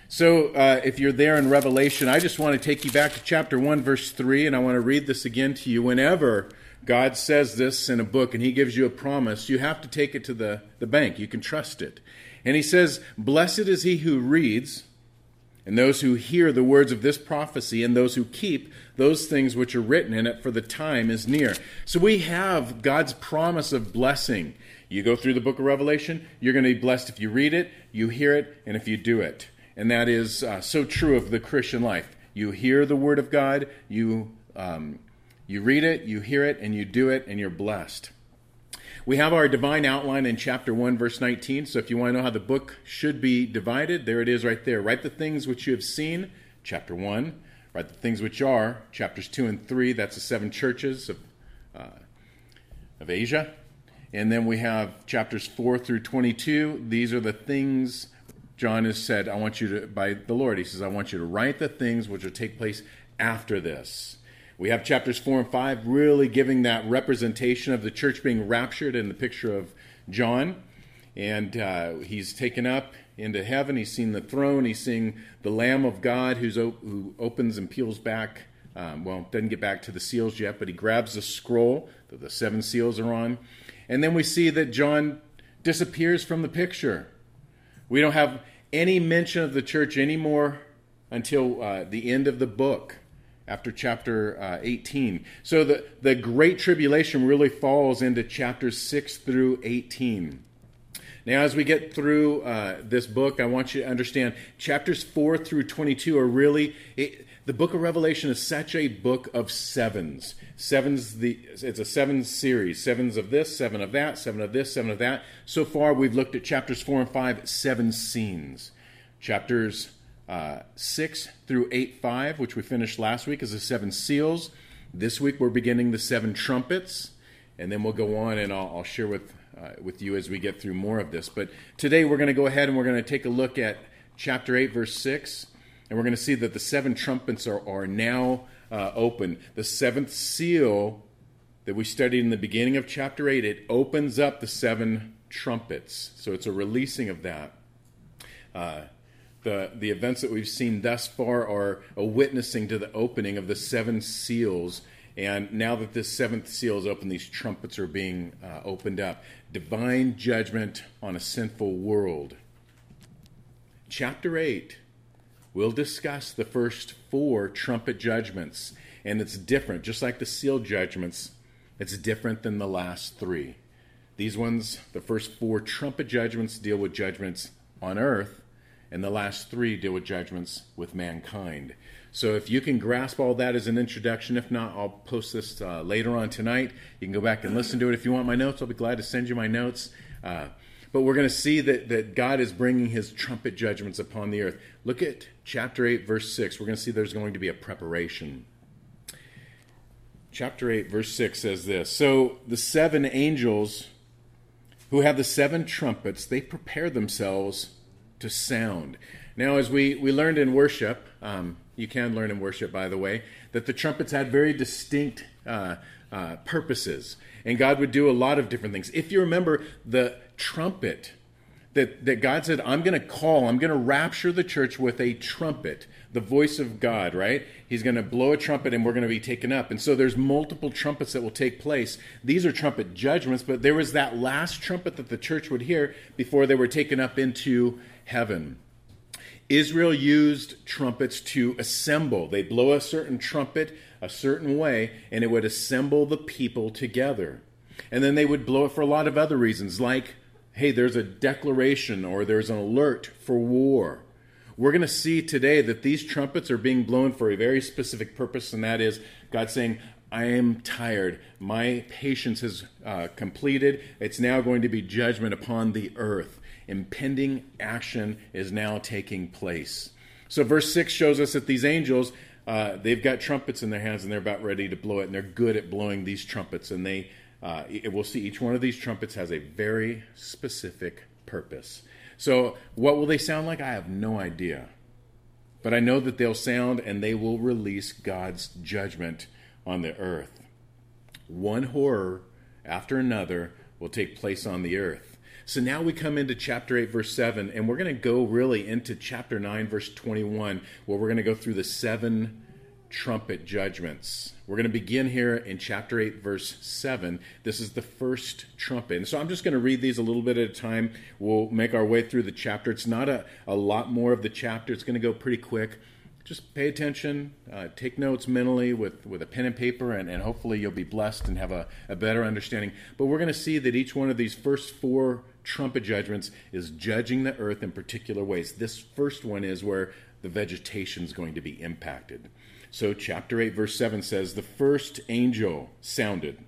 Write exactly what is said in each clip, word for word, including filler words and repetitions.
So uh, if you're there in Revelation, I just want to take you back to chapter one, verse three, and I want to read this again to you. Whenever God says this in a book and he gives you a promise, you have to take it to the, the bank. You can trust it. And he says, "Blessed is he who reads, and those who hear the words of this prophecy, and those who keep those things which are written in it, for the time is near." So we have God's promise of blessing. You go through the book of Revelation, you're going to be blessed if you read it, you hear it, and if you do it. And that is uh, so true of the Christian life. You hear the word of God, you um, you read it, you hear it, and you do it, and you're blessed. We have our divine outline in chapter one, verse nineteen. So if you want to know how the book should be divided, there it is right there. Write the things which you have seen, chapter one. Write the things which are, chapters two and three. That's the seven churches of, uh, of Asia. And then we have chapters four through twenty-two. These are the things John has said, I want you to, by the Lord, he says, I want you to write the things which will take place after this. We have chapters four and five really giving that representation of the church being raptured in the picture of John. And uh, he's taken up into heaven. He's seen the throne. He's seeing the Lamb of God who's op- who opens and peels back. Um, well, doesn't get back to the seals yet, but he grabs the scroll that the seven seals are on. And then we see that John disappears from the picture. We don't have any mention of the church anymore until uh, the end of the book, after chapter uh, eighteen. So the, the Great Tribulation really falls into chapters six through eighteen. Now, as we get through uh, this book, I want you to understand chapters four through twenty-two are really... It, the book of Revelation is such a book of sevens. Sevens, the it's a seven series. Sevens of this, seven of that, seven of this, seven of that. So far, we've looked at chapters four and five, seven scenes. Chapters uh, six through eight, five, which we finished last week, is the seven seals. This week, we're beginning the seven trumpets. And then we'll go on, and I'll, I'll share with, uh, with you as we get through more of this. But today, we're going to go ahead and we're going to take a look at chapter eight, verse six. And we're going to see that the seven trumpets are, are now uh, open. The seventh seal that we studied in the beginning of chapter eight, it opens up the seven trumpets. So it's a releasing of that. Uh, the, the events that we've seen thus far are a witnessing to the opening of the seven seals. And now that this seventh seal is open, these trumpets are being uh, opened up. Divine judgment on a sinful world. Chapter eight. We'll discuss the first four trumpet judgments, and it's different. Just like the seal judgments, it's different than the last three. These ones, the first four trumpet judgments deal with judgments on earth, and the last three deal with judgments with mankind. So if you can grasp all that as an introduction, if not, I'll post this uh, later on tonight. You can go back and listen to it. If you want my notes, I'll be glad to send you my notes. Uh, But we're going to see that, that God is bringing his trumpet judgments upon the earth. Look at chapter eight, verse six. We're going to see there's going to be a preparation. Chapter eight, verse six says this. So the seven angels who have the seven trumpets, they prepare themselves to sound. Now, as we, we learned in worship, um, you can learn in worship, by the way, that the trumpets had very distinct uh, uh, purposes. And God would do a lot of different things. If you remember the trumpet that, that God said, I'm going to call, I'm going to rapture the church with a trumpet, the voice of God, right? He's going to blow a trumpet and we're going to be taken up. And so there's multiple trumpets that will take place. These are trumpet judgments, but there was that last trumpet that the church would hear before they were taken up into heaven. Israel used trumpets to assemble. They'd blow a certain trumpet a certain way, and it would assemble the people together. And then they would blow it for a lot of other reasons, like, hey, there's a declaration or there's an alert for war. We're going to see today that these trumpets are being blown for a very specific purpose, and that is God saying, I am tired. My patience has uh, completed. It's now going to be judgment upon the earth. Impending action is now taking place. So verse six shows us that these angels, uh, they've got trumpets in their hands and they're about ready to blow it, and they're good at blowing these trumpets. And they, uh, we'll see each one of these trumpets has a very specific purpose. So what will they sound like? I have no idea. But I know that they'll sound and they will release God's judgment on the earth. One horror after another will take place on the earth. So now we come into chapter eight, verse seven, and we're going to go really into chapter nine, verse twenty-one, where we're going to go through the seven trumpet judgments. We're going to begin here in chapter eight, verse seven. This is the first trumpet. And so I'm just going to read these a little bit at a time. We'll make our way through the chapter. It's not a, a lot more of the chapter. It's going to go pretty quick. Just pay attention, uh, take notes mentally with, with a pen and paper, and, and hopefully you'll be blessed and have a, a better understanding. But we're going to see that each one of these first four trumpet judgments is judging the earth in particular ways. This first one is where the vegetation is going to be impacted. So chapter eight, verse seven says, "The first angel sounded,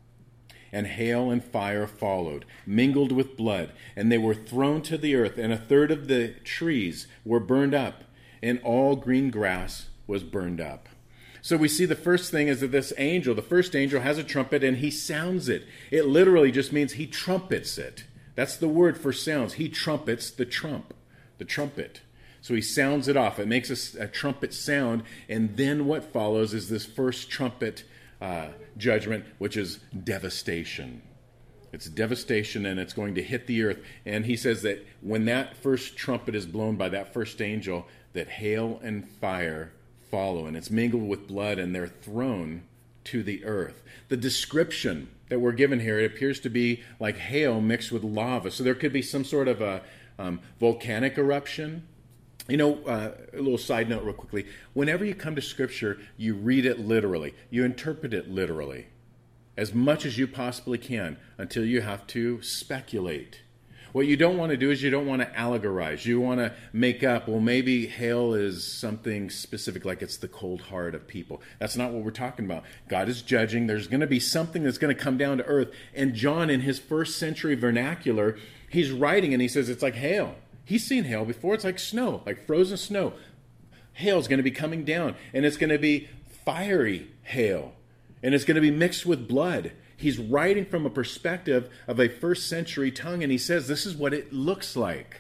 and hail and fire followed, mingled with blood, and they were thrown to the earth, and a third of the trees were burned up, and all green grass was burned up." So we see the first thing is that this angel, the first angel, has a trumpet, and he sounds it. It literally just means he trumpets it. That's the word for sounds. He trumpets the trump, the trumpet. So he sounds it off. It makes a, a trumpet sound, and then what follows is this first trumpet uh, judgment, which is devastation. It's devastation, and it's going to hit the earth. And he says that when that first trumpet is blown by that first angel, that hail and fire follow, and it's mingled with blood, and they're thrown to the earth. The description that we're given here, it appears to be like hail mixed with lava. So there could be some sort of a um, volcanic eruption. You know, uh, a little side note real quickly. Whenever you come to Scripture, you read it literally. You interpret it literally as much as you possibly can until you have to speculate. What you don't want to do is you don't want to allegorize. You want to make up, well, maybe hail is something specific, like it's the cold heart of people. That's not what we're talking about. God is judging. There's going to be something that's going to come down to earth. And John, in his first century vernacular, he's writing and he says it's like hail. He's seen hail before. It's like snow, like frozen snow. Hail is going to be coming down, and it's going to be fiery hail, and it's going to be mixed with blood. He's writing from a perspective of a first century tongue, and he says this is what it looks like.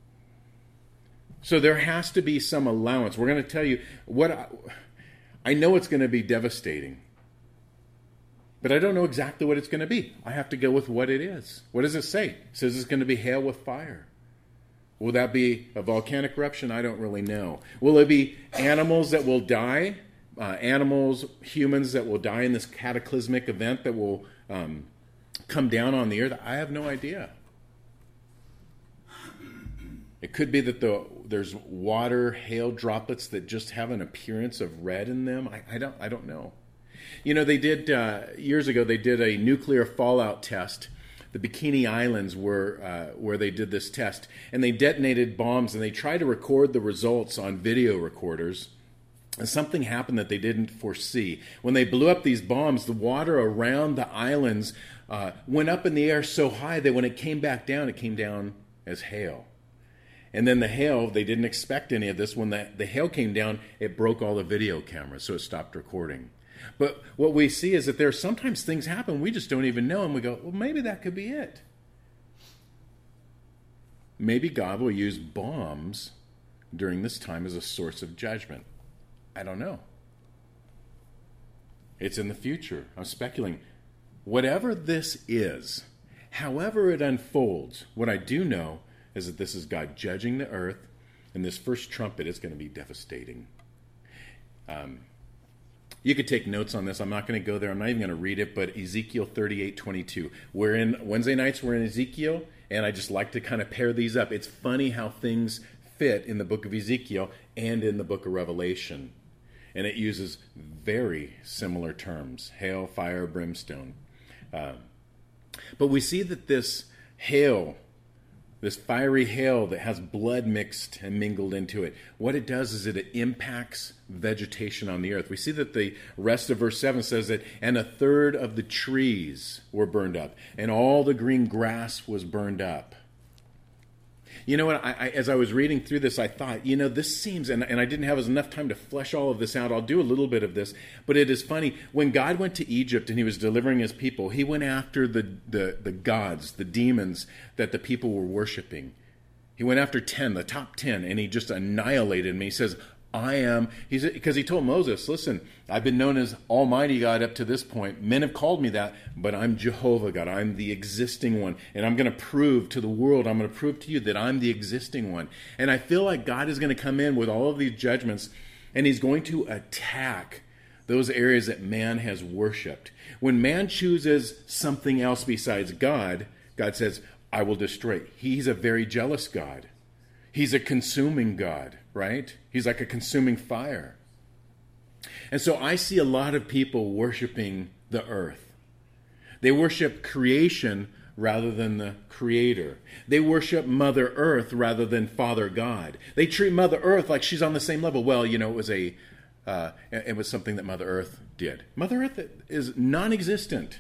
So there has to be some allowance. We're going to tell you what I, I know it's going to be devastating, but I don't know exactly what it's going to be. I have to go with what it is. What does it say? It says it's going to be hail with fire. Will that be a volcanic eruption? I don't really know. Will it be animals that will die? Uh, animals, humans that will die in this cataclysmic event that will um, come down on the earth? I have no idea. It could be that the there's water, hail droplets that just have an appearance of red in them. I, I don't. I don't know. You know, they did uh, years ago. They did a nuclear fallout test. The Bikini Islands were uh, where they did this test, and they detonated bombs, and they tried to record the results on video recorders. And something happened that they didn't foresee. When they blew up these bombs, the water around the islands uh, went up in the air so high that when it came back down, it came down as hail. And then the hail, they didn't expect any of this. When the, the hail came down, it broke all the video cameras, so it stopped recording. But what we see is that there are sometimes things happen we just don't even know, and we go, well, maybe that could be it. Maybe God will use bombs during this time as a source of judgment. I don't know. It's in the future. I'm speculating. Whatever this is, however it unfolds, what I do know is that this is God judging the earth, and this first trumpet is going to be devastating. Um, you could take notes on this. I'm not going to go there. I'm not even going to read it, but Ezekiel thirty-eight twenty-two. We're in, Wednesday nights we're in Ezekiel, and I just like to kind of pair these up. It's funny how things fit in the book of Ezekiel and in the book of Revelation. And it uses very similar terms, hail, fire, brimstone. Uh, but we see that this hail, this fiery hail that has blood mixed and mingled into it, what it does is it impacts vegetation on the earth. We see that the rest of verse seven says that, and a third of the trees were burned up, and all the green grass was burned up. You know what, I, I, as I was reading through this, I thought, you know, this seems, and, and I didn't have enough time to flesh all of this out. I'll do a little bit of this, but it is funny. When God went to Egypt and he was delivering his people, he went after the, the, the gods, the demons that the people were worshiping. He went after ten, the top ten, and he just annihilated them. He says, I am, he's because he told Moses, listen, I've been known as Almighty God up to this point. Men have called me that, but I'm Jehovah God. I'm the existing one. And I'm going to prove to the world, I'm going to prove to you that I'm the existing one. And I feel like God is going to come in with all of these judgments, and he's going to attack those areas that man has worshipped. When man chooses something else besides God, God says, I will destroy it. He's a very jealous God. He's a consuming God, right? He's like a consuming fire. And so I see a lot of people worshiping the earth. They worship creation rather than the Creator. They worship Mother Earth rather than Father God. They treat Mother Earth like she's on the same level. Well, you know, it was a, uh, it was something that Mother Earth did. Mother Earth is non-existent.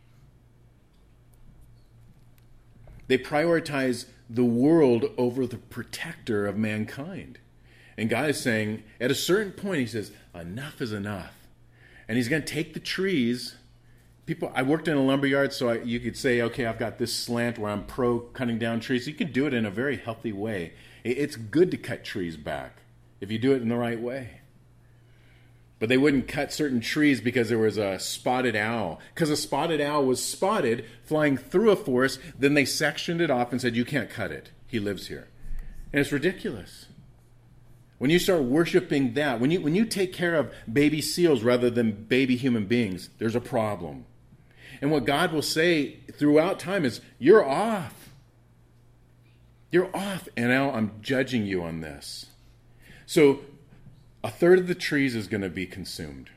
They prioritize the world over the protector of mankind. And God is saying, at a certain point, he says, enough is enough. And he's going to take the trees. People, I worked in a lumber yard, so I, you could say, okay, I've got this slant where I'm pro cutting down trees. You can do it in a very healthy way. It's good to cut trees back if you do it in the right way. But they wouldn't cut certain trees because there was a spotted owl. Because a spotted owl was spotted flying through a forest. Then they sectioned it off and said, you can't cut it. He lives here. And it's ridiculous. When you start worshiping that, when you, when you take care of baby seals rather than baby human beings, there's a problem. And what God will say throughout time is, you're off. You're off. And now I'm judging you on this. So a third of the trees is going to be consumed.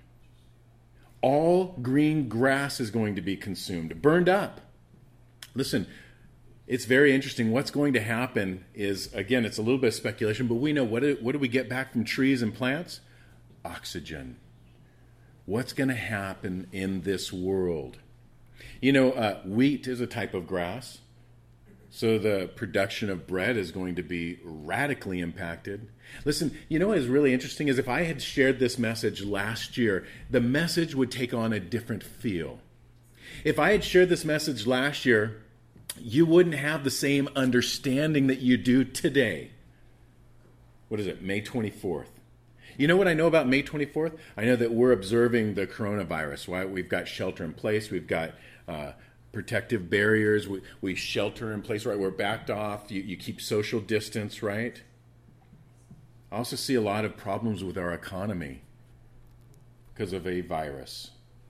All green grass is going to be consumed, burned up. Listen, it's very interesting. What's going to happen is, again, it's a little bit of speculation, but we know what do, what do we get back from trees and plants? Oxygen. What's going to happen in this world? You know, uh, wheat is a type of grass. So the production of bread is going to be radically impacted. Listen, you know what is really interesting is if I had shared this message last year, the message would take on a different feel. If I had shared this message last year, you wouldn't have the same understanding that you do today. What is it, May twenty-fourth? You know what I know about May twenty-fourth? I know that we're observing the coronavirus. Right? We've got shelter in place. We've got uh, protective barriers. We, we shelter in place, right? We're backed off. You, you keep social distance, right? I also see a lot of problems with our economy because of a virus.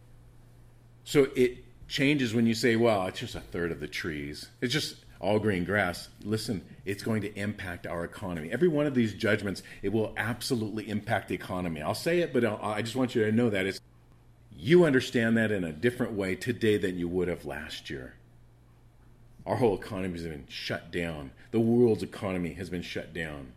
So it changes when you say, well, it's just a third of the trees. It's just all green grass. Listen, it's going to impact our economy. Every one of these judgments, it will absolutely impact the economy. I'll say it, but I'll, I just want you to know that it's, you understand that in a different way today than you would have last year. Our whole economy has been shut down. The world's economy has been shut down.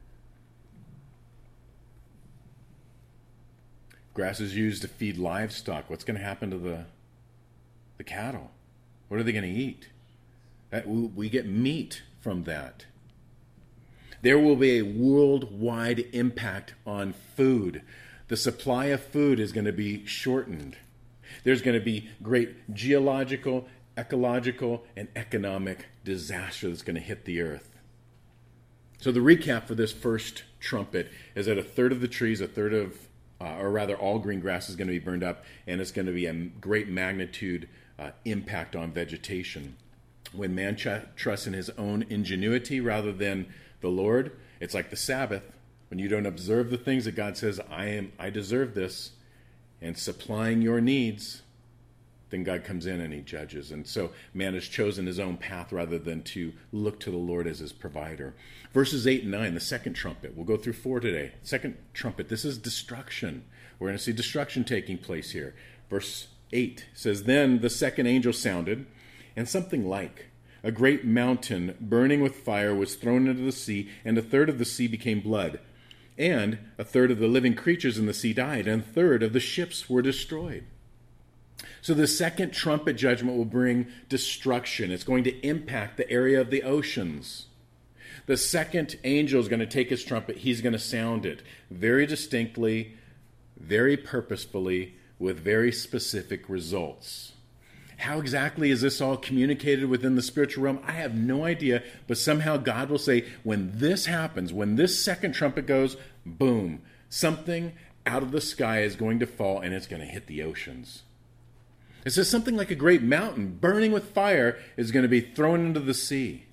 Grass is used to feed livestock. What's going to happen to the, the cattle? What are they going to eat? That, we get meat from that. There will be a worldwide impact on food. The supply of food is going to be shortened. There's going to be great geological, ecological, and economic disaster that's going to hit the earth. So the recap for this first trumpet is that a third of the trees, a third of, uh, or rather all green grass is going to be burned up, and it's going to be a great magnitude uh, impact on vegetation. When man ch- trusts in his own ingenuity rather than the Lord, it's like the Sabbath. When you don't observe the things that God says, I am, I deserve this, and supplying your needs, then God comes in and he judges. And so man has chosen his own path rather than to look to the Lord as his provider. Verses eight and nine, the second trumpet. We'll go through four today. Second trumpet, this is destruction. We're going to see destruction taking place here. Verse eight says, Then the second angel sounded, and something like a great mountain burning with fire was thrown into the sea, and a third of the sea became blood. And a third of the living creatures in the sea died, and a third of the ships were destroyed. So the second trumpet judgment will bring destruction. It's going to impact the area of the oceans. The second angel is going to take his trumpet. He's going to sound it very distinctly, very purposefully, with very specific results. How exactly is this all communicated within the spiritual realm? I have no idea, but somehow God will say, when this happens, when this second trumpet goes, boom, Something out of the sky is going to fall, and it's going to hit the oceans. It says something like a great mountain burning with fire is going to be thrown into the sea.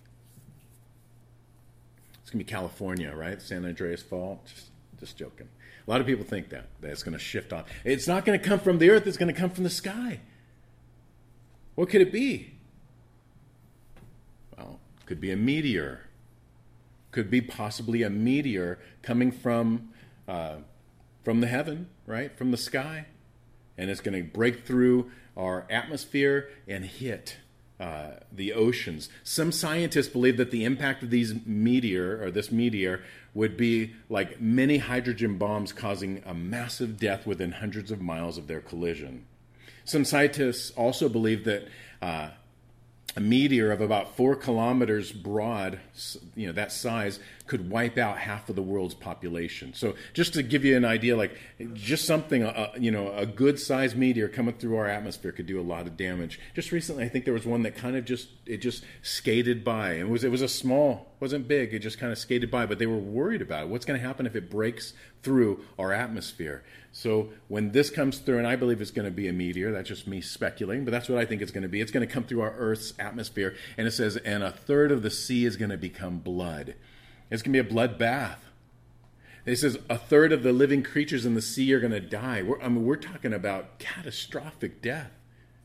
It's going to be California, right? San Andreas Fault. Just, just joking. A lot of people think that, that it's going to shift on. It's not going to come from the earth. It's going to come from the sky. What could it be? Well, it could be a meteor. Could be possibly a meteor coming from uh, from the heaven, right? From the sky. And it's going to break through our atmosphere and hit uh, the oceans. Some scientists believe that the impact of these meteor, or this meteor, would be like many hydrogen bombs causing a massive death within hundreds of miles of their collision. Some scientists also believe that uh, a meteor of about four kilometers broad, you know, that size, could wipe out half of the world's population. So just to give you an idea, like just something, uh, you know, a good-sized meteor coming through our atmosphere could do a lot of damage. Just recently, I think there was one that kind of just, it just skated by. It was, it was a small, wasn't big, it just kind of skated by, but they were worried about it. What's going to happen if it breaks through our atmosphere? So when this comes through, and I believe it's going to be a meteor, that's just me speculating, but that's what I think it's going to be. It's going to come through our Earth's atmosphere, and it says, and a third of the sea is going to become blood. It's going to be a bloodbath. It says a third of the living creatures in the sea are going to die. We're, I mean, we're talking about catastrophic death.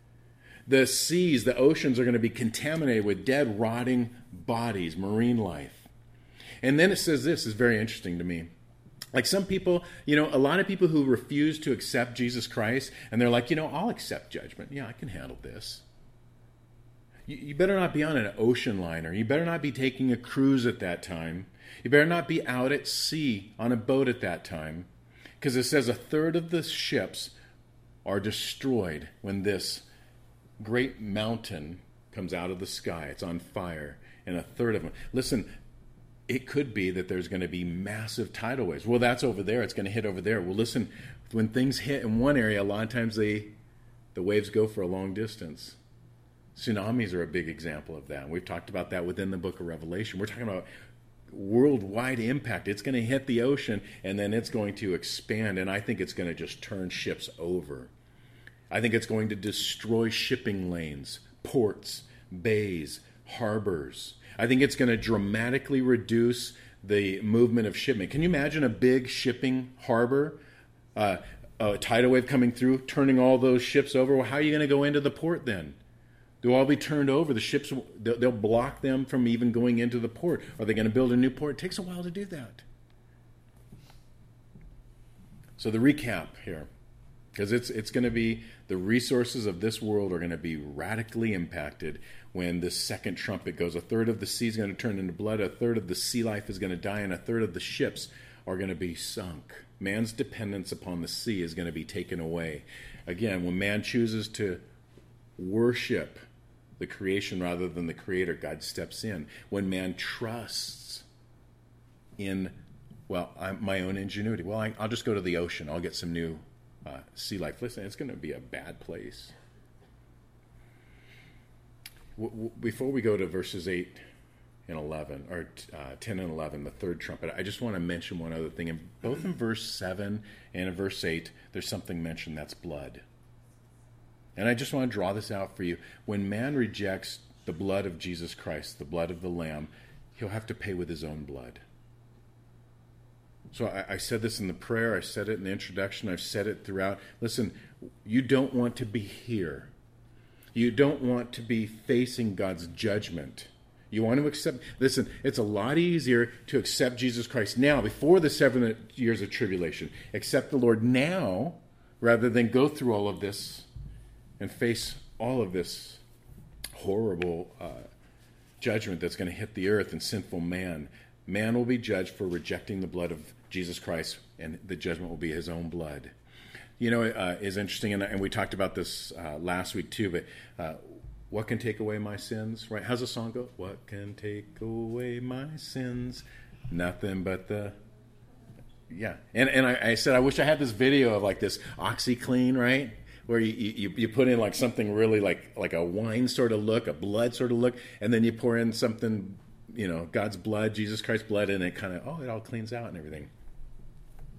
The seas, the oceans are going to be contaminated with dead, rotting bodies, marine life. And then it says this, is very interesting to me. Like some people, you know, a lot of people who refuse to accept Jesus Christ, and they're like, you know, I'll accept judgment. Yeah, I can handle this. You, you better not be on an ocean liner. You better not be taking a cruise at that time. You better not be out at sea on a boat at that time. Because it says a third of the ships are destroyed when this great mountain comes out of the sky. It's on fire. And a third of them. Listen, it could be that there's going to be massive tidal waves. Well, that's over there. It's going to hit over there. Well, listen, when things hit in one area, a lot of times they, the waves go for a long distance. Tsunamis are a big example of that. We've talked about that within the book of Revelation. We're talking about worldwide impact. It's going to hit the ocean, and then it's going to expand, and I think it's going to just turn ships over. I think it's going to destroy shipping lanes, ports, bays, harbors. I think it's going to dramatically reduce the movement of shipment. Can you imagine a big shipping harbor, uh, a tidal wave coming through, turning all those ships over? Well, how are you going to go into the port then? They'll all be turned over. The ships, they'll block them from even going into the port. Are they going to build a new port? It takes a while to do that. So the recap here, because it's it's going to be, the resources of this world are going to be radically impacted when this second trumpet goes. A third of the sea is going to turn into blood, a third of the sea life is going to die, and a third of the ships are going to be sunk. Man's dependence upon the sea is going to be taken away. Again, when man chooses to worship the creation rather than the creator, God steps in. When man trusts in, well, I'm, my own ingenuity, well, I, I'll just go to the ocean. I'll get some new uh, sea life. Listen, it's going to be a bad place. W- w- before we go to verses eight and eleven, or uh, ten and eleven, the third trumpet, I just want to mention one other thing. In, both in verse seven and in verse eight, there's something mentioned, that's blood. And I just want to draw this out for you. When man rejects the blood of Jesus Christ, the blood of the Lamb, he'll have to pay with his own blood. So I, I said this in the prayer. I said it in the introduction. I've said it throughout. Listen, you don't want to be here. You don't want to be facing God's judgment. You want to accept, listen, it's a lot easier to accept Jesus Christ now, before the seven years of tribulation. Accept the Lord now, rather than go through all of this and face all of this horrible uh, judgment that's going to hit the earth and sinful man. Man will be judged for rejecting the blood of Jesus Christ, and the judgment will be his own blood. You know, uh, is interesting, and, and we talked about this uh, last week too, but uh, what can take away my sins, right? How's the song go? What can take away my sins? Nothing but the... Yeah, and, and I, I said, I wish I had this video of like this OxyClean, right? Where you, you, you put in like something really like like a wine sort of look, a blood sort of look, and then you pour in something, you know, God's blood, Jesus Christ's blood, and it kind of, oh, it all cleans out and everything.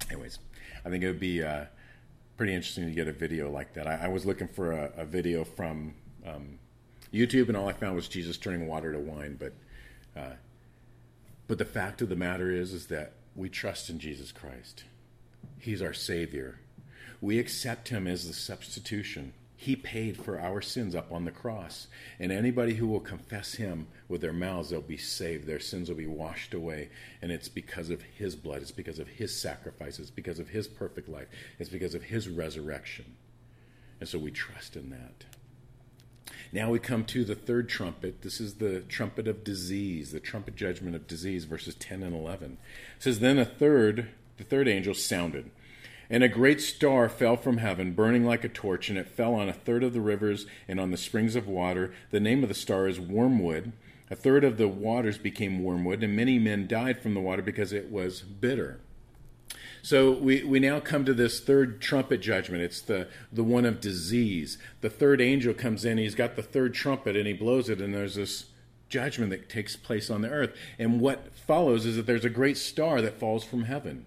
Anyways, I think it would be uh, pretty interesting to get a video like that. I, I was looking for a, a video from um, YouTube, and all I found was Jesus turning water to wine. But uh, but the fact of the matter is, is that we trust in Jesus Christ. He's our Savior. We accept him as the substitution. He paid for our sins up on the cross. And anybody who will confess him with their mouths, they'll be saved. Their sins will be washed away. And it's because of his blood. It's because of his sacrifice. It's because of his perfect life. It's because of his resurrection. And so we trust in that. Now we come to the third trumpet. This is the trumpet of disease, the trumpet judgment of disease, verses ten and eleven. It says, Then a third, the third angel sounded. And a great star fell from heaven, burning like a torch, and it fell on a third of the rivers and on the springs of water. The name of the star is Wormwood. A third of the waters became wormwood, and many men died from the water because it was bitter. So we, we now come to this third trumpet judgment. It's the, the one of disease. The third angel comes in, he's got the third trumpet, and he blows it, and there's this judgment that takes place on the earth. And what follows is that there's a great star that falls from heaven.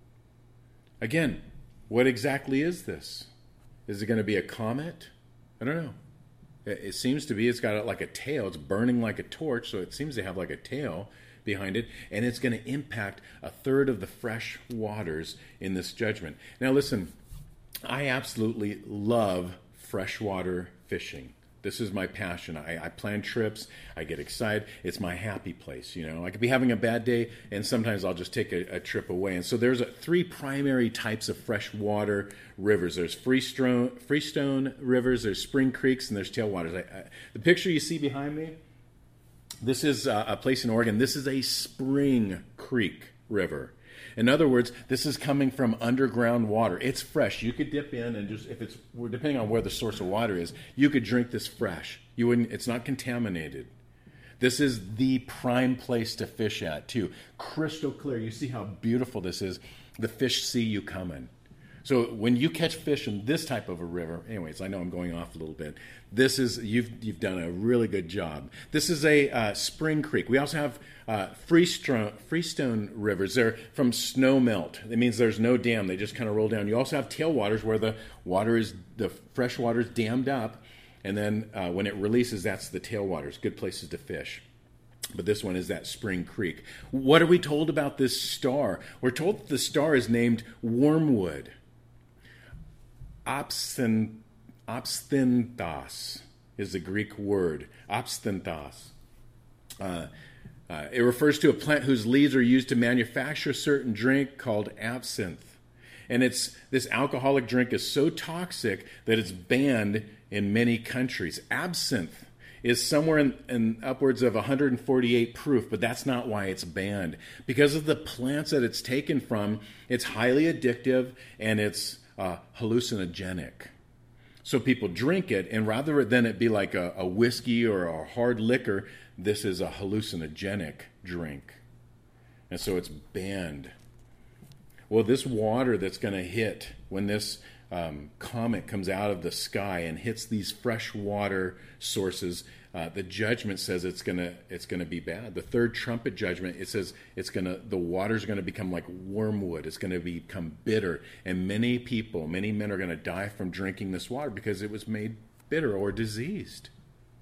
Again, what exactly is this? Is it going to be a comet? I don't know. It, it seems to be. It's got like a tail. It's burning like a torch, so it seems to have like a tail behind it, and it's going to impact a third of the fresh waters in this judgment. Now listen, I absolutely love freshwater fishing. This is my passion. I, I plan trips. I get excited. It's my happy place. You know, I could be having a bad day, and sometimes I'll just take a, a trip away. And so there's a, three primary types of freshwater rivers. There's freestone, freestone rivers, there's spring creeks, and there's tailwaters. I, I, the picture you see behind me, this is a, a place in Oregon. This is a spring creek river. In other words, this is coming from underground water. It's fresh. You could dip in and just, if it's, depending on where the source of water is, you could drink this fresh. You wouldn't, it's not contaminated. This is the prime place to fish at, too. Crystal clear. You see how beautiful this is. The fish see you coming. So when you catch fish in this type of a river, anyways, I know I'm going off a little bit. This is, you've you've done a really good job. This is a uh, spring creek. We also have uh, freestone, freestone rivers. They're from snow melt. It means there's no dam. They just kind of roll down. You also have tailwaters where the water is, the fresh water is dammed up. And then uh, when it releases, that's the tailwaters. Good places to fish. But this one is that spring creek. What are we told about this star? We're told that the star is named Wormwood. Opsthen, opsthentos is the Greek word. Opsthentos. Uh, uh, it refers to a plant whose leaves are used to manufacture a certain drink called absinthe. And it's this alcoholic drink is so toxic that it's banned in many countries. Absinthe is somewhere in, in upwards of one hundred forty-eight proof, but that's not why it's banned. Because of the plants that it's taken from, it's highly addictive and it's Uh, hallucinogenic. So people drink it, and rather than it be like a, a whiskey or a hard liquor, this is a hallucinogenic drink. And so it's banned. Well, this water that's going to hit when this um, comet comes out of the sky and hits these fresh water sources, uh, the judgment says it's going to it's going to be bad. The third trumpet judgment, it says it's going to the water's going to become like wormwood. It's going to become bitter, and many people, many men are going to die from drinking this water because it was made bitter or diseased.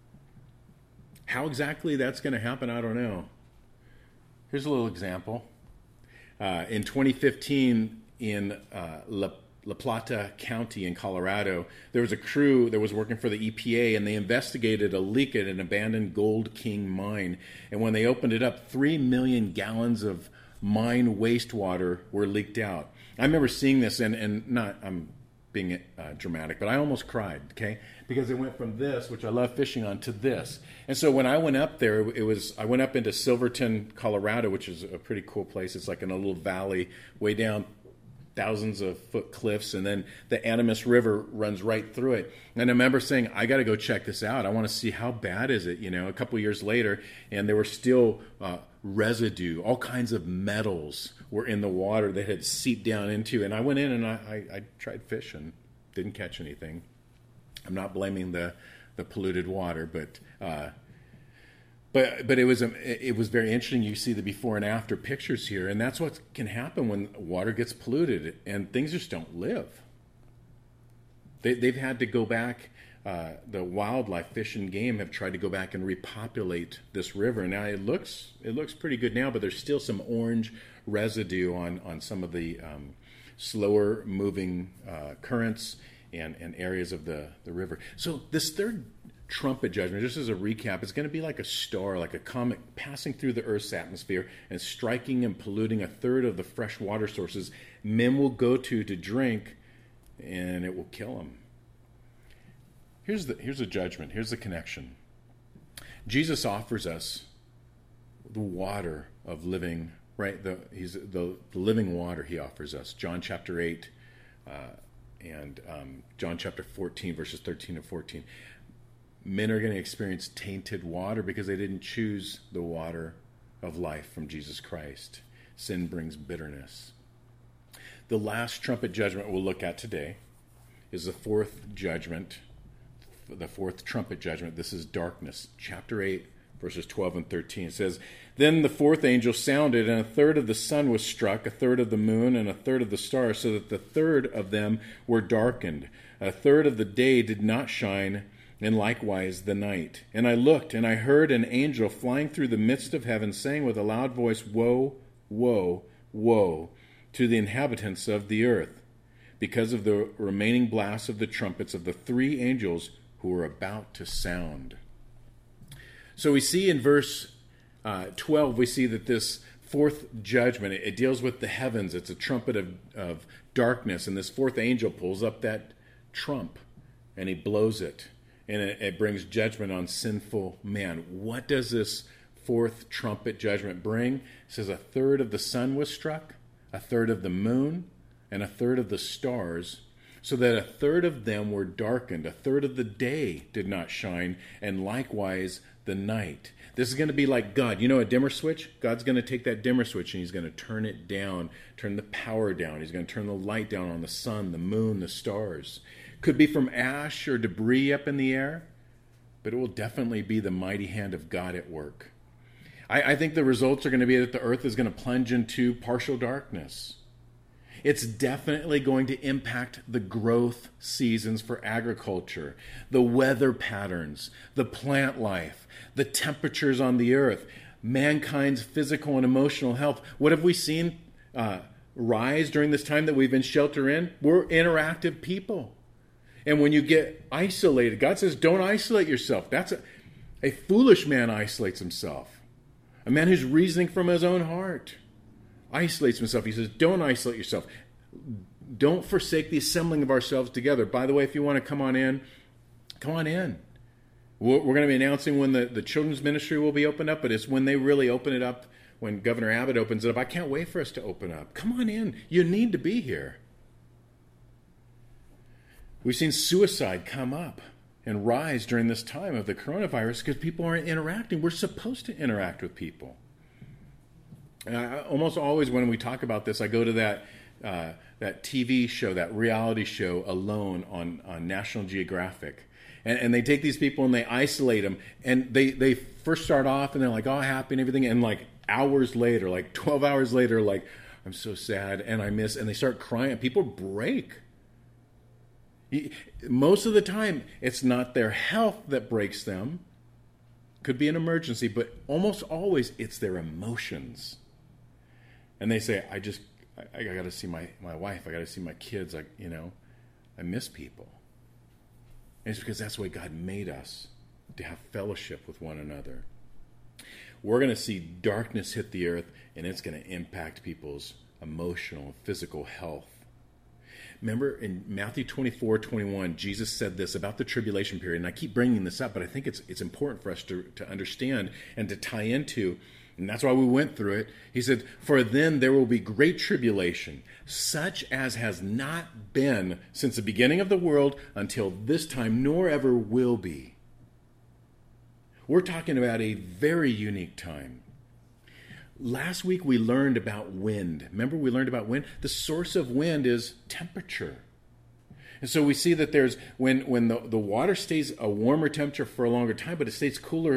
How exactly that's going to happen, I don't know. Here's a little example. Uh, in twenty fifteen, in uh, La La Plata County in Colorado, there was a crew that was working for the E P A, and they investigated a leak at an abandoned Gold King mine. And when they opened it up, three million gallons of mine wastewater were leaked out. I remember seeing this, and, and not, I'm being uh, dramatic, but I almost cried, okay? Because it went from this, which I love fishing on, to this. And so when I went up there, it was, I went up into Silverton, Colorado, which is a pretty cool place. It's like in a little valley way down, thousands of foot cliffs, and then the Animas River runs right through it. And I remember saying, I got to go check this out. I want to see how bad is it, you know, a couple years later, and there were still uh, residue, all kinds of metals were in the water that had seeped down into. And I went in and I, I, I tried fishing, didn't catch anything. I'm not blaming the, the polluted water, but uh, But but it was it was very interesting. You see the before and after pictures here, and that's what can happen when water gets polluted and things just don't live. They, they've had to go back. Uh, the wildlife, fish and game, have tried to go back and repopulate this river. Now it looks it looks pretty good now, but there's still some orange residue on on some of the um, slower moving uh, currents and and areas of the the river. So this third trumpet judgment, just as a recap, it's going to be like a star, like a comet passing through the Earth's atmosphere and striking and polluting a third of the fresh water sources men will go to to drink, and it will kill them. Here's the here's the judgment. Here's the connection. Jesus offers us the water of living, right? The he's the, the living water he offers us. John chapter eight uh, and um, John chapter fourteen, verses thirteen and fourteen. Men are going to experience tainted water because they didn't choose the water of life from Jesus Christ. Sin brings bitterness. The last trumpet judgment we'll look at today is the fourth judgment, the fourth trumpet judgment. This is darkness. Chapter eight, verses twelve and thirteen. It says, "Then the fourth angel sounded, and a third of the sun was struck, a third of the moon, and a third of the stars, so that the third of them were darkened. A third of the day did not shine, and likewise the night. And I looked, and I heard an angel flying through the midst of heaven, saying with a loud voice, Woe, woe, woe to the inhabitants of the earth, because of the remaining blasts of the trumpets of the three angels who were about to sound." So we see in verse uh, twelve, we see that this fourth judgment, it, it deals with the heavens. It's a trumpet of, of darkness, and this fourth angel pulls up that trump, and he blows it. And it, it brings judgment on sinful man. What does this fourth trumpet judgment bring? It says a third of the sun was struck, a third of the moon, and a third of the stars, so that a third of them were darkened. A third of the day did not shine, and likewise the night. This is going to be like God. You know a dimmer switch? God's going to take that dimmer switch and he's going to turn it down, turn the power down. He's going to turn the light down on the sun, the moon, the stars. Could be from ash or debris up in the air, but it will definitely be the mighty hand of God at work. I, I think the results are going to be that the earth is going to plunge into partial darkness. It's definitely going to impact the growth seasons for agriculture, the weather patterns, the plant life, the temperatures on the earth, mankind's physical and emotional health. What have we seen uh, rise during this time that we've been sheltered in? We're interactive people. And when you get isolated, God says, don't isolate yourself. That's a, a foolish man isolates himself. A man who's reasoning from his own heart isolates himself. He says, don't isolate yourself. Don't forsake the assembling of ourselves together. By the way, if you want to come on in, come on in. We're going to be announcing when the, the children's ministry will be opened up, but it's when they really open it up, when Governor Abbott opens it up. I can't wait for us to open up. Come on in. You need to be here. We've seen suicide come up and rise during this time of the coronavirus because people aren't interacting. We're supposed to interact with people. And I, almost always when we talk about this, I go to that uh, that T V show, that reality show, Alone on, on National Geographic. And, and they take these people and they isolate them. And they, they first start off and they're like, oh, happy and everything. And like hours later, like twelve hours later, like, I'm so sad and I miss. And they start crying. People break. Most of the time, it's not their health that breaks them. Could be an emergency, but almost always it's their emotions. And they say, I just, I, I got to see my, my wife. I got to see my kids. I, you know, I miss people. And it's because that's the way God made us, to have fellowship with one another. We're going to see darkness hit the earth, and it's going to impact people's emotional and physical health. Remember in Matthew twenty-four, twenty-one, Jesus said this about the tribulation period, and I keep bringing this up, but I think it's it's important for us to, to understand and to tie into, and that's why we went through it. He said, for then there will be great tribulation, such as has not been since the beginning of the world until this time, nor ever will be. We're talking about a very unique time. Last week we learned about wind. Remember we learned about wind? The source of wind is temperature. And so we see that there's, when, when the, the water stays a warmer temperature for a longer time, but it stays cooler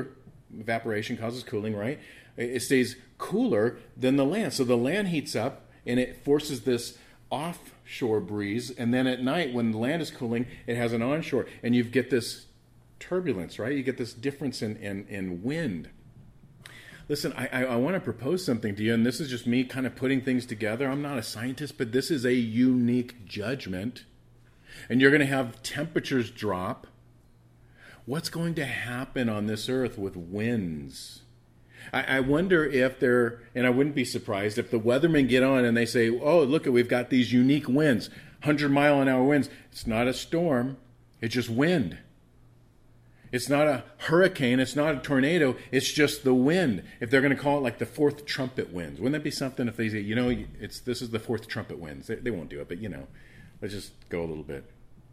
evaporation causes cooling, right? It stays cooler than the land. So the land heats up and it forces this offshore breeze. And then at night when the land is cooling, it has an onshore. And you get this turbulence, right? You get this difference in, in, in wind. Listen, I, I, I want to propose something to you, and this is just me kind of putting things together. I'm not a scientist, but this is a unique judgment. And you're going to have temperatures drop. What's going to happen on this earth with winds? I, I wonder if they're, and I wouldn't be surprised if the weathermen get on and they say, oh, look, we've got these unique winds, one hundred mile an hour winds. It's not a storm. It's just wind. It's not a hurricane. It's not a tornado. It's just the wind. If they're going to call it like the fourth trumpet winds, wouldn't that be something if they say, you know, it's this is the fourth trumpet winds? They, they won't do it, but, you know, let's just go a little bit.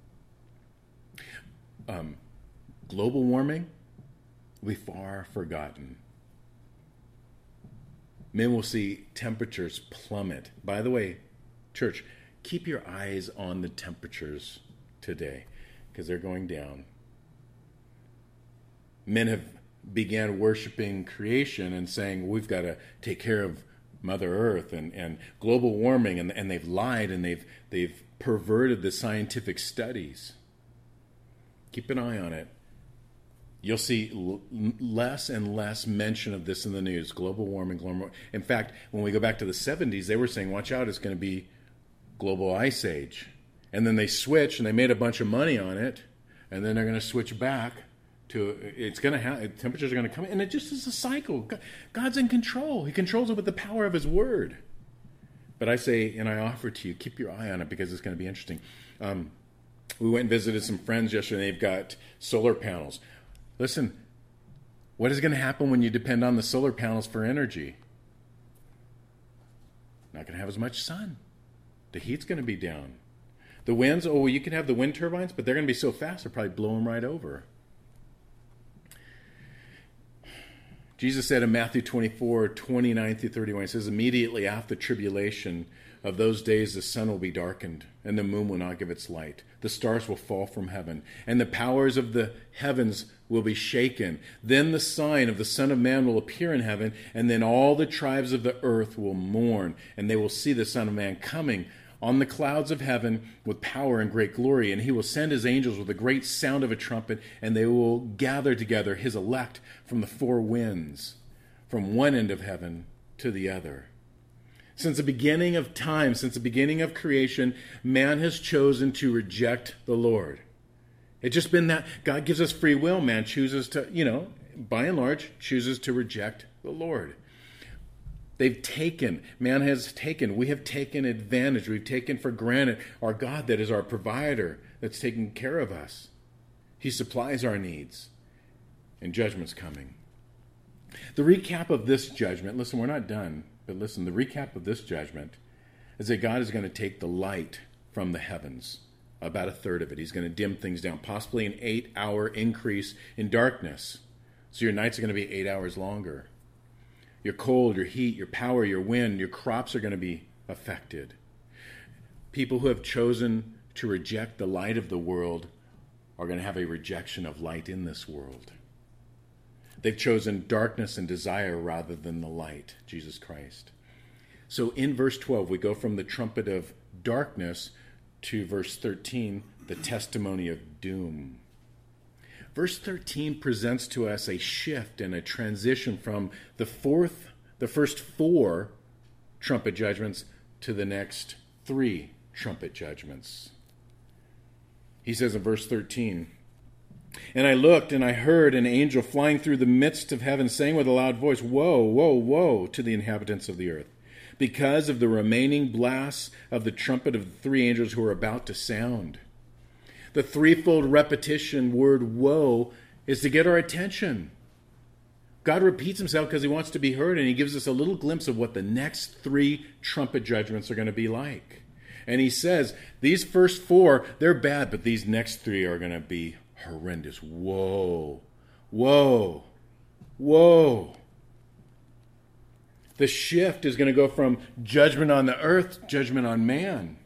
Um, global warming will be far forgotten. Men will see temperatures plummet. By the way, church, keep your eyes on the temperatures today because they're going down. Men have began worshiping creation and saying, we've got to take care of Mother Earth and, and global warming, and, and they've lied and they've they've perverted the scientific studies. Keep an eye on it. You'll see l- less and less mention of this in the news, global warming, global warming. In fact, when we go back to the seventies, they were saying, watch out, it's going to be global ice age. And then they switched and they made a bunch of money on it, and then they're going to switch back. To it's going to have temperatures are going to come in, and it just is a cycle. God's in control. He controls it with the power of His Word. But I say, and I offer to you, keep your eye on it because it's going to be interesting. Um, we went and visited some friends yesterday. They've got solar panels. Listen, what is going to happen when you depend on the solar panels for energy? Not going to have as much sun. The heat's going to be down. The winds, oh, well, you can have the wind turbines, but they're going to be so fast they'll probably blow them right over. Jesus said in Matthew twenty-four, twenty-nine through thirty-one, he says, immediately after the tribulation of those days, the sun will be darkened, and the moon will not give its light. The stars will fall from heaven, and the powers of the heavens will be shaken. Then the sign of the Son of Man will appear in heaven, and then all the tribes of the earth will mourn, and they will see the Son of Man coming on the clouds of heaven with power and great glory. And he will send his angels with a great sound of a trumpet, and they will gather together his elect from the four winds, from one end of heaven to the other. Since the beginning of time, since the beginning of creation, man has chosen to reject the Lord. It's just been that God gives us free will. Man chooses to, you know, by and large, chooses to reject the Lord. They've taken, man has taken, we have taken advantage, we've taken for granted our God that is our provider, that's taking care of us. He supplies our needs, and judgment's coming. The recap of this judgment, listen, we're not done, but listen, the recap of this judgment is that God is going to take the light from the heavens, about a third of it. He's going to dim things down, possibly an eight-hour increase in darkness. So your nights are going to be eight hours longer. Your cold, your heat, your power, your wind, your crops are going to be affected. People who have chosen to reject the light of the world are going to have a rejection of light in this world. They've chosen darkness and desire rather than the light, Jesus Christ. So in verse twelve, we go from the trumpet of darkness to verse thirteen, the testimony of doom. Verse thirteen presents to us a shift and a transition from the fourth, the first four trumpet judgments to the next three trumpet judgments. He says in verse thirteen, and I looked and I heard an angel flying through the midst of heaven saying with a loud voice, woe, woe, woe to the inhabitants of the earth, because of the remaining blasts of the trumpet of the three angels who are about to sound. The threefold repetition word woe is to get our attention. God repeats himself because he wants to be heard, and he gives us a little glimpse of what the next three trumpet judgments are going to be like. And he says, these first four, they're bad, but these next three are going to be horrendous. Woe, woe, woe. The shift is going to go from judgment on the earth to judgment on man.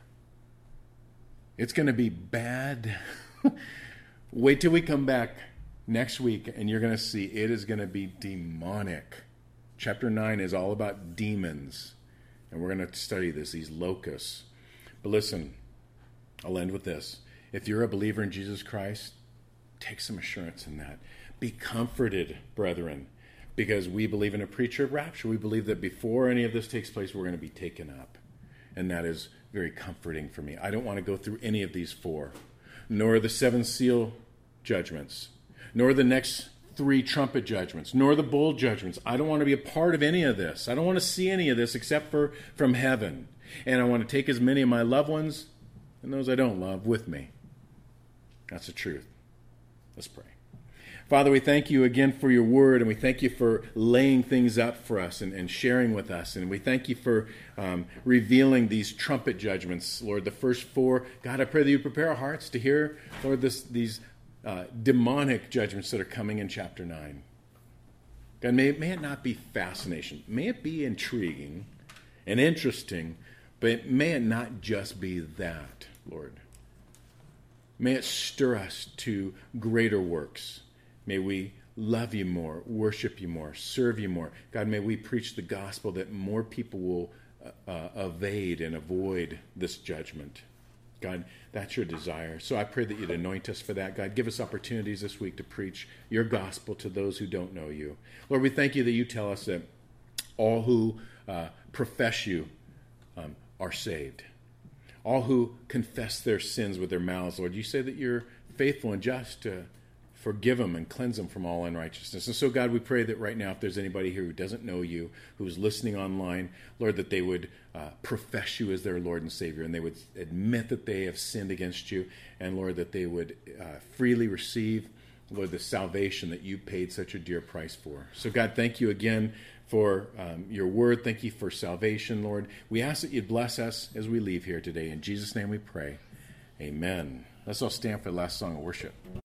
It's going to be bad. Wait till we come back next week, and you're going to see it is going to be demonic. Chapter nine is all about demons, and we're going to study this, these locusts. But listen, I'll end with this. If you're a believer in Jesus Christ, take some assurance in that. Be comforted, brethren, because we believe in a preacher of rapture. We believe that before any of this takes place, we're going to be taken up. And that is very comforting for me. I don't want to go through any of these four, nor the seven seal judgments, nor the next three trumpet judgments, nor the bowl judgments. I don't want to be a part of any of this. I don't want to see any of this except for from heaven. And I want to take as many of my loved ones and those I don't love with me. That's the truth. Let's pray. Father, we thank you again for your word, and we thank you for laying things up for us and, and sharing with us. And we thank you for um, revealing these trumpet judgments, Lord, the first four. God, I pray that you prepare our hearts to hear, Lord, this, these uh, demonic judgments that are coming in chapter nine. God, may, may it not be fascination. May it be intriguing and interesting, but may it not just be that, Lord. May it stir us to greater works. May we love you more, worship you more, serve you more. God, may we preach the gospel that more people will uh, uh, evade and avoid this judgment. God, that's your desire. So I pray that you'd anoint us for that. God, give us opportunities this week to preach your gospel to those who don't know you. Lord, we thank you that you tell us that all who uh, profess you um, are saved. All who confess their sins with their mouths, Lord, you say that you're faithful and just to forgive them and cleanse them from all unrighteousness. And so, God, we pray that right now, if there's anybody here who doesn't know you, who's listening online, Lord, that they would uh, profess you as their Lord and Savior, and they would admit that they have sinned against you, and, Lord, that they would uh, freely receive, Lord, the salvation that you paid such a dear price for. So, God, thank you again for um, your word. Thank you for salvation, Lord. We ask that you'd bless us as we leave here today. In Jesus' name we pray. Amen. Let's all stand for the last song of worship.